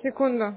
Секунду.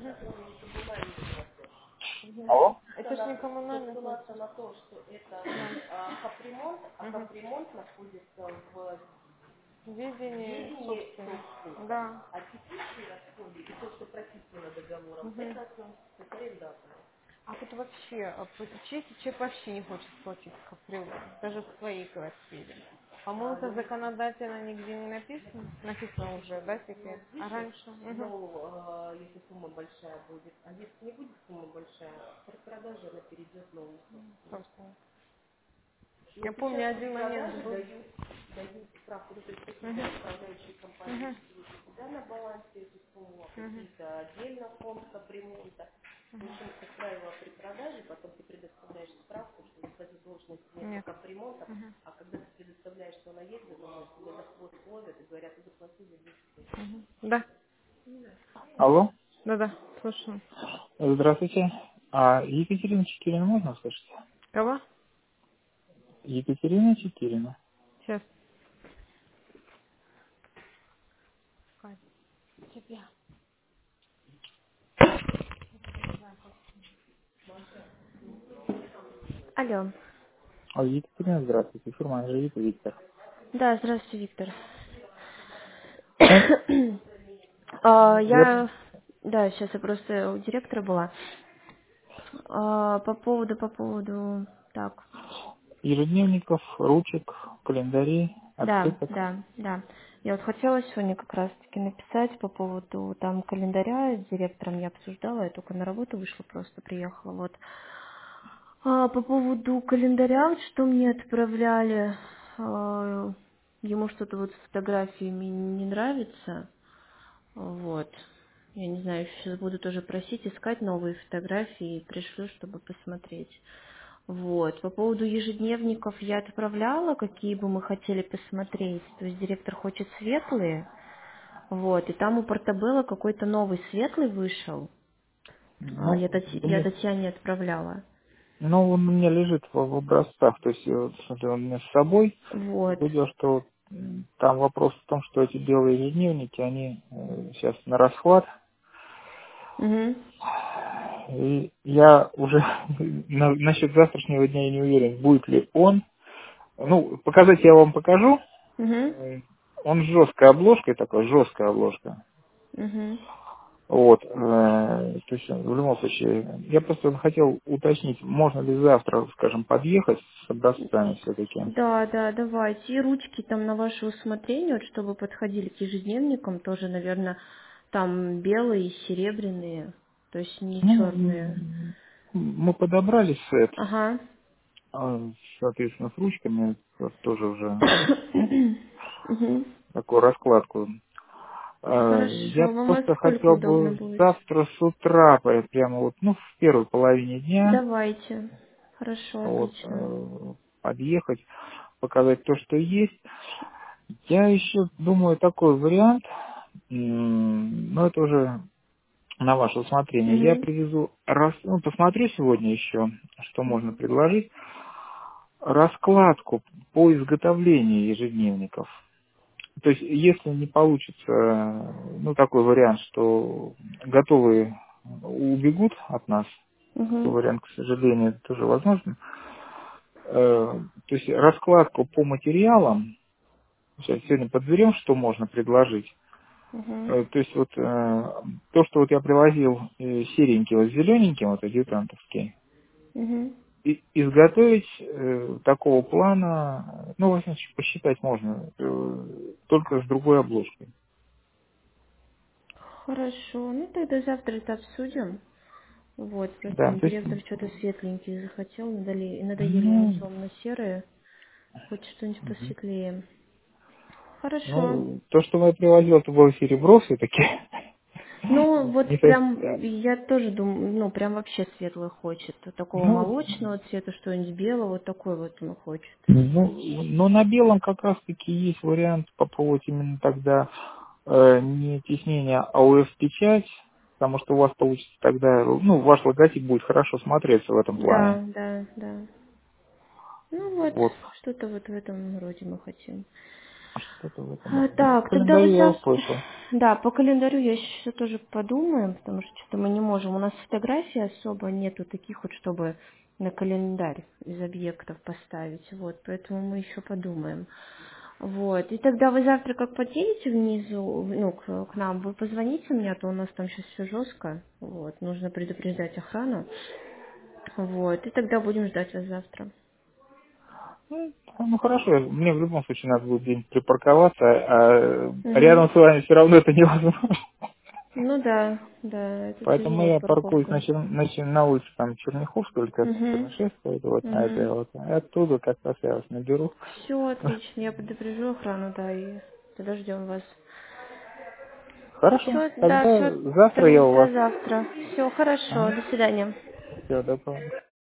Алло? Это ж не коммунальный платеж. Ссылаться на то, что это Да. капремонт, а Мгм. капремонт находится в Видение ведении собственности. собственника. Да. А текущие расходы и то, что прописано договором, Мгм. это относится к арендатору. А тут вообще, чистый человек вообще не хочет платить капремонт, даже в своей квартире. По-моему, это Ну, законодательно нигде не написано. Написано уже, да, ну, теперь? А видишь, раньше? Угу. но если сумма большая будет, а если не будет сумма большая, при продаже она перейдет новому собственнику. Собственно. Но Я сейчас помню, при один момент продаже был. дают справку, ну, то есть Угу. какие-то управляющие компании Угу. учитывают у себя на балансе эту сумму, а Угу. какие-то отдельно в фонд капремонта. В общем, как правило, при продаже потом ты предоставляешь справку, что заплатить должность нет по Нет. капремонту, Угу. а когда ты предоставляешь, что она есть задолженность, тебе на хвост ловят и говорят, ты заплати за 10 лет. Угу. Да. Алло, Да-да. Слушаю. здравствуйте. А Екатерина Чекирина можно услышать? Кого? Екатерина Чекирина. Сейчас. Кать, тебя. Алло. А Екатерина, здравствуйте. Фирма Анжелика Виктор. Да, здравствуйте, Виктор. Я Да, сейчас я просто у директора была. По поводу, так, ежедневников, ручек, календарей, да, открыток. да, да. Я вот хотела сегодня как раз-таки написать по поводу там календаря, с директором я обсуждала, я только на работу вышла, просто приехала, вот. По поводу календаря, вот что мне отправляли, ему что-то вот с фотографиями не нравится, вот. Я не знаю, сейчас буду тоже просить искать новые фотографии и пришлю, чтобы посмотреть. Вот. По поводу ежедневников я отправляла, какие бы мы хотели посмотреть. То есть директор хочет светлые. Вот. И там у Портабелла какой-то новый светлый вышел. Ну, Я мне, Татьяне отправляла. ну, он у меня лежит в образцах, то есть вот, смотри, он у меня с собой. Вот. Видел, что там вопрос в том, что эти белые ежедневники, они сейчас на расхват. Угу. И я уже насчет завтрашнего дня я не уверен, будет ли он. Ну, показать я вам покажу. Угу. Он с жесткой обложкой такой, жесткая обложка. Угу. Вот, то есть в любом случае, я просто хотел уточнить, можно ли завтра, скажем, подъехать с образцами все-таки. Да, да, давайте. И ручки там на ваше усмотрение, вот, чтобы подходили к ежедневникам, тоже, наверное, там белые, серебряные, то есть не Ну, черные. мы подобрали сет, Ага. соответственно, с ручками, вот тоже уже, ну, Мгм. такую раскладку. Я Хорошо. Вам во просто сколько хотел удобно бы будет? завтра с утра, прямо вот, ну, в первой половине дня, Давайте. Хорошо, вот, отлично. подъехать, показать то, что есть. Я еще думаю такой вариант, но это уже на ваше усмотрение. Я Угу. привезу, ну, посмотрю сегодня еще, что можно Угу. предложить, раскладку по изготовлению ежедневников. То есть, если не получится, ну, такой вариант, что готовые убегут от нас, такой Угу. вариант, к сожалению, тоже возможен. То есть, раскладку по материалам, сейчас сегодня подберем, что можно предложить. Угу. То есть вот то, что вот я привозил серенький, вот зелененький, вот адъютантовский, Угу. изготовить такого плана, ну, во всяком случае, посчитать можно, только с другой обложкой. Хорошо. Ну тогда завтра это обсудим. Вот, просто Да, там то есть, директор что-то светленький захотел, надоели ему ну, темно-серые, хочет что-нибудь мгм. посветлее. Хорошо. Ну, то, что я привозил, это было серебро все-таки. Ну, вот Не прям, совсем, я тоже думаю, ну, прям вообще светлый хочет. Вот такого ну, молочного цвета, что-нибудь белого, вот такой вот он хочет. но на белом как раз-таки есть вариант попробовать именно тогда не тиснение, а УФ-печать, потому что у вас получится тогда, ну, ваш логотип будет хорошо смотреться в этом плане. Да, да, да. Ну вот, Вот. что-то вот в этом роде мы хотим. Что-то в этом роде. Ну, по Так, тогда вы календарю я завтра... услышал. Да, по календарю я еще тоже подумаем, потому что что-то мы не можем. У нас фотографий особо нету таких вот, чтобы на календарь из объектов поставить. Вот, поэтому мы еще подумаем. Вот. И тогда вы завтра как подъедете внизу, ну, к нам, вы позвоните мне, а то у нас там сейчас все жестко. Вот. Нужно предупреждать охрану. Вот. И тогда будем ждать вас завтра. Ну хорошо, мне в любом случае надо будет где-нибудь припарковаться, а Угу. рядом с вами все равно это невозможно. Ну да, да, это Поэтому тяжело с я паркуюсь парковкой. на улице там Черняховская, или как Угу. Чернышевская, вот на этой Угу. вот. И оттуда как раз я вас наберу. Все отлично, я предупрежу охрану, да, и тогда ждем вас. Хорошо, Все, да, тогда все, завтра я у вас. тогда завтра. Все хорошо, Ага, до свидания. все, добро.